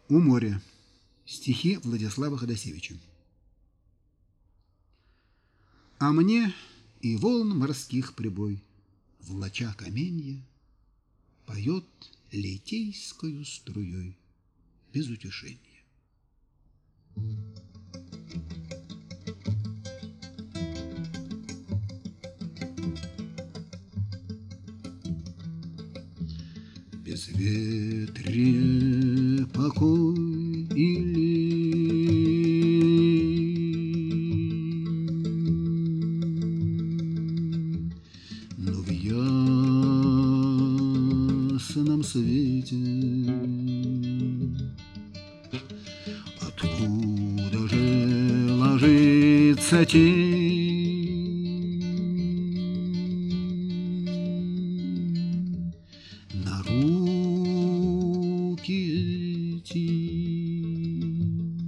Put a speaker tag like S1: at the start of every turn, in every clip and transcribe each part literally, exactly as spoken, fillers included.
S1: У моря. Стихи Владислава Ходосевича. А мне и волн морских прибой, влача каменья, поет литейскою струей без утешения. Безветрие, покой и лень, но в ясном свете откуда же ложится тень на руки эти?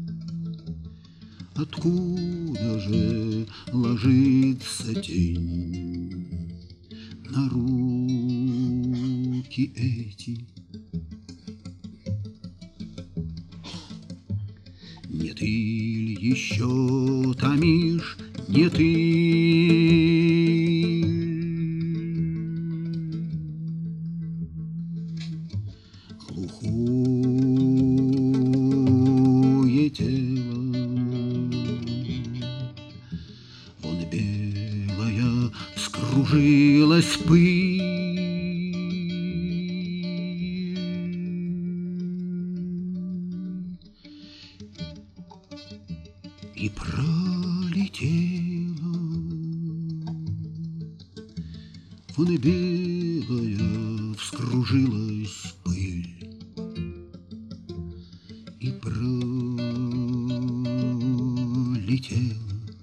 S1: Откуда же ложится тень на руки эти? Не ты ль еще томишь, не ты глухое тело, вон белая вскружилась пыль, и пролетела, вон белая вскружилась пыль, и пролетела.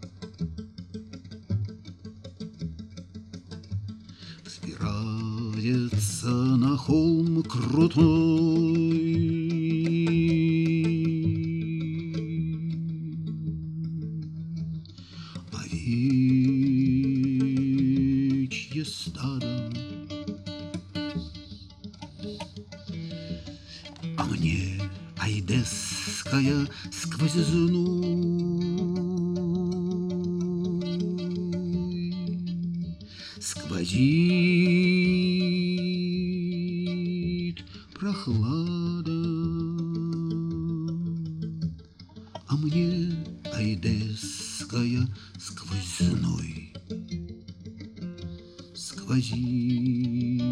S1: Взбирается на холм крутой, овечье стадо, а мне айдесская сквозь зной сквозит прохлада, а мне айдесская сквозь зной сквозит